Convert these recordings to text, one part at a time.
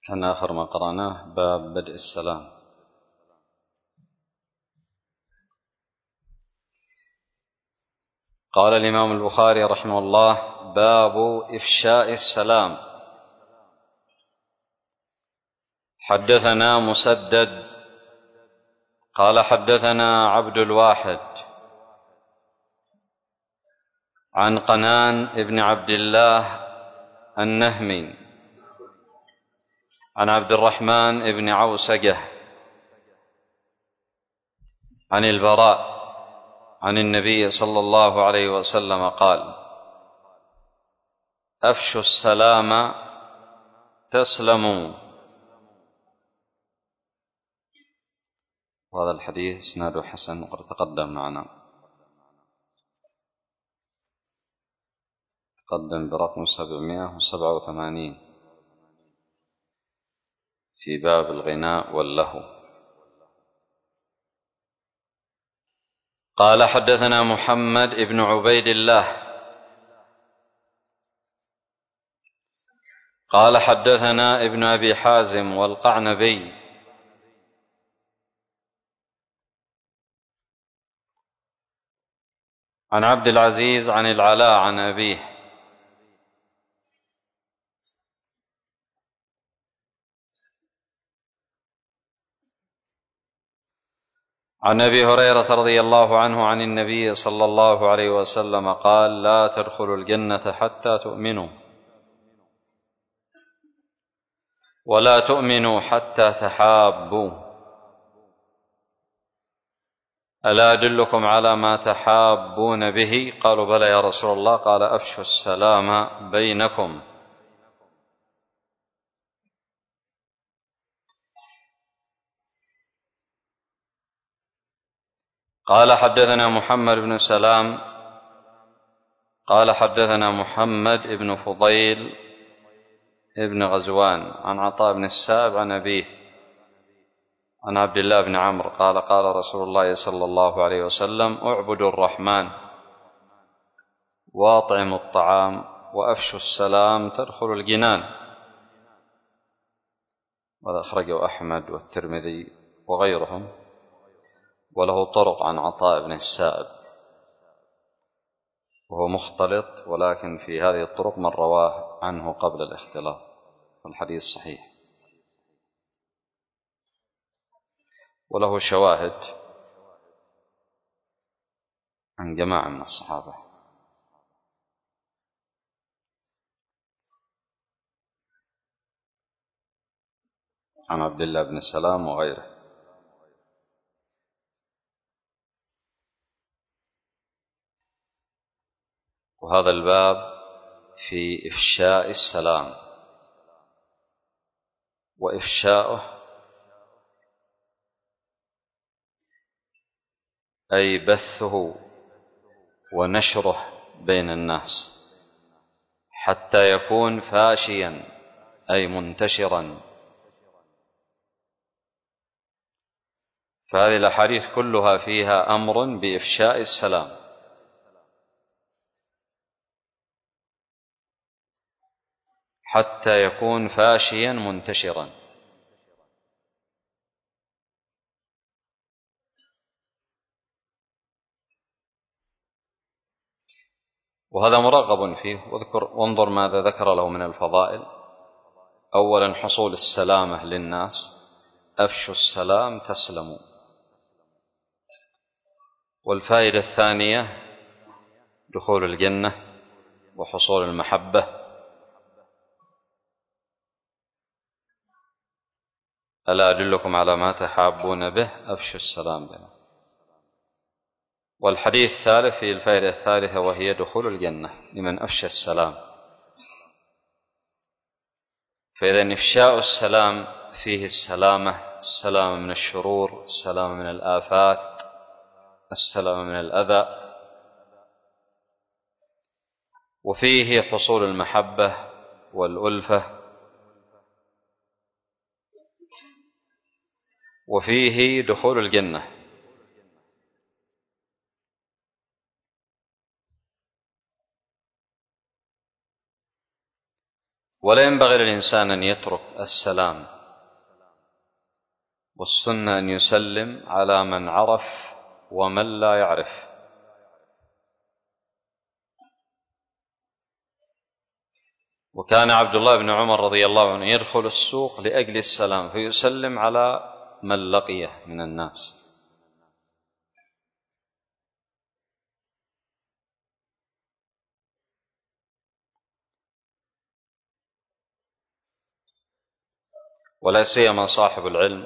كان آخر ما قرأناه باب بدء السلام. قال الإمام البخاري رحمه الله: باب إفشاء السلام. حدثنا مسدد قال حدثنا عبد الواحد عن قنان ابن عبد الله النهمي عن عبد الرحمن ابن عوسجة عن البراء عن النبي صلى الله عليه وسلم قال: أفشوا السلام تسلموا. وهذا الحديث إسناده حسن وقد تقدم معنا، تقدم برقم 787 في باب الغناء واللهو. قال حدثنا محمد بن عبيد الله قال حدثنا ابن أبي حازم والقعنبي عن عبد العزيز عن العلاء عن أبيه عن أبي هريرة رضي الله عنه عن النبي صلى الله عليه وسلم قال: لا تدخلوا الجنة حتى تؤمنوا، ولا تؤمنوا حتى تحابوا. ألا أدلكم على ما تحابون به؟ قالوا: بلى يا رسول الله. قال: أفشوا السلام بينكم. قال حدثنا محمد بن سلام قال حدثنا محمد بن فضيل ابن غزوان عن عطاء بن السائب عن أبيه عن عبد الله بن عمرو قال: قال رسول الله صلى الله عليه وسلم: اعبدوا الرحمن واطعموا الطعام وأفشوا السلام تدخلوا الجنان. وهذا أخرجه أحمد والترمذي وغيرهم، وله طرق عن عطاء بن السائب وهو مختلط، ولكن في هذه الطرق من رواه عنه قبل الاختلاط، والحديث صحيح وله شواهد عن جماعة من الصحابة. عن عبد الله بن سلام وغيره. وهذا الباب في إفشاء السلام، وإفشاؤه أي بثه ونشره بين الناس حتى يكون فاشيا أي منتشرا. فهذه الأحاديث كلها فيها أمر بإفشاء السلام حتى يكون فاشيا منتشرا. وهذا مرغب فيه. وانظر ماذا ذكر له من الفضائل. أولا حصول السلامة للناس، أفشوا السلام تسلموا. والفائدة الثانية دخول الجنة وحصول المحبة. ألا أدلكم على ما تحابون به؟ أفشوا السلام بنا. والحديث الثالث في الفائدة الثالثة، وهي دخول الجنة لمن أفشى السلام. فإذا إفشاء السلام فيه السلامة من الشرور، السلامة من الآفات، السلامة من الأذى، وفيه حصول المحبة والألفة، وفيه دخول الجنة. ولا ينبغي للإنسان أن يترك السلام، والسنة أن يسلم على من عرف ومن لا يعرف. وكان عبد الله بن عمر رضي الله عنه يدخل السوق لأجل السلام فيسلم على من لقيه من الناس. ولا سيما صاحب العلم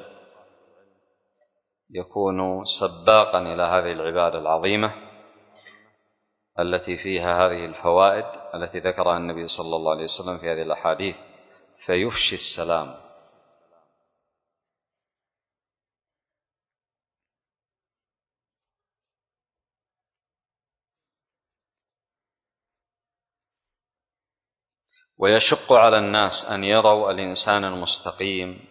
يكون سباقا إلى هذه العبادة العظيمة التي فيها هذه الفوائد التي ذكرها النبي صلى الله عليه وسلم في هذه الأحاديث، فيفشي السلام. ويشق على الناس أن يروا الإنسان المستقيم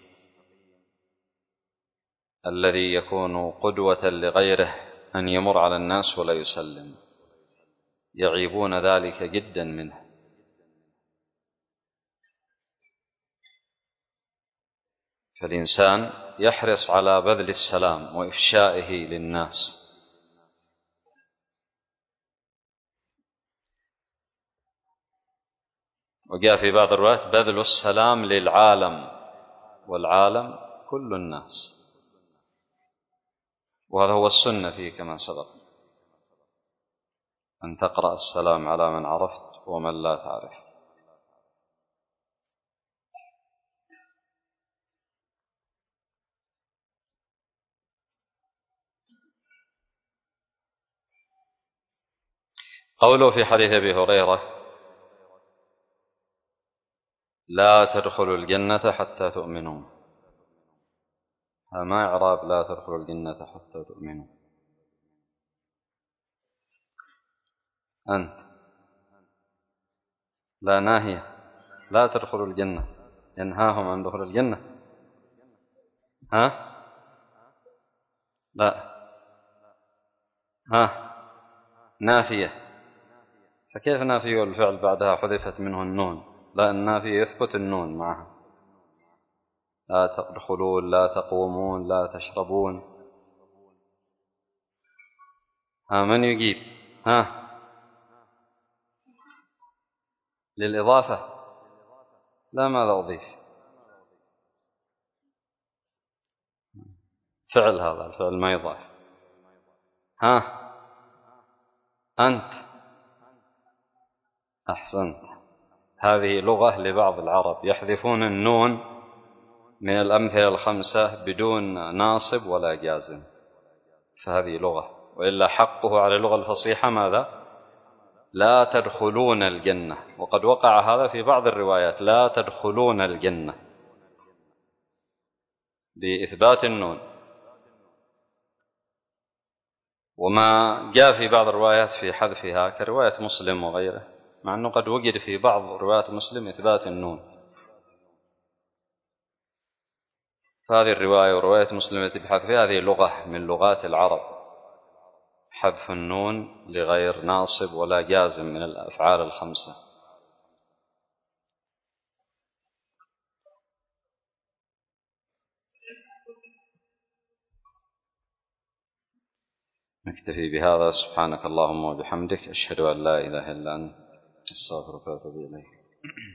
الذي يكون قدوة لغيره أن يمر على الناس ولا يسلم، يعيبون ذلك جدا منه. فالإنسان يحرص على بذل السلام وإفشائه للناس. وجاء في بعض الروايات بذل السلام للعالم، والعالم كل الناس، وهذا هو السنة فيه كما سبق، أن تقرأ السلام على من عرفت ومن لا تعرف. قوله في حديث أبي هريرة: لا تدخلوا الجنة حتى تؤمنوا، ما إعراب لا تدخلوا الجنة حتى تؤمنوا؟ أنت لا ناهية، لا تدخلوا الجنة، ينهاهم عن دخول الجنة. ها لا، ها نافية، فكيف نافية والفعل بعدها حذفت منه النون؟ لا، النافية يثبت النون معها. لا تدخلون، لا تقومون، لا تشربون. من يجيب؟ للإضافة؟ لا، ماذا أضيف؟ فعل، هذا الفعل ما يضاف. أنت أحسنت. هذه لغة لبعض العرب يحذفون النون من الأمثلة الخمسة بدون ناصب ولا جازم، فهذه لغة. وإلا حقه على اللغة الفصيحة ماذا؟ لا تدخلون الجنة. وقد وقع هذا في بعض الروايات: لا تدخلون الجنة بإثبات النون. وما جاء في بعض الروايات في حذفها كرواية مسلم وغيره، مع أنه قد وجد في بعض روايات مسلم إثبات النون. فهذه الرواية ورواية مسلم التي بحذفها هذه لغة من لغات العرب، حذف النون لغير ناصب ولا جازم من الأفعال الخمسة. نكتفي بهذا. سبحانك اللهم وبحمدك، أشهد أن لا إله إلا أنت، أستغفرك وأتوب إليك.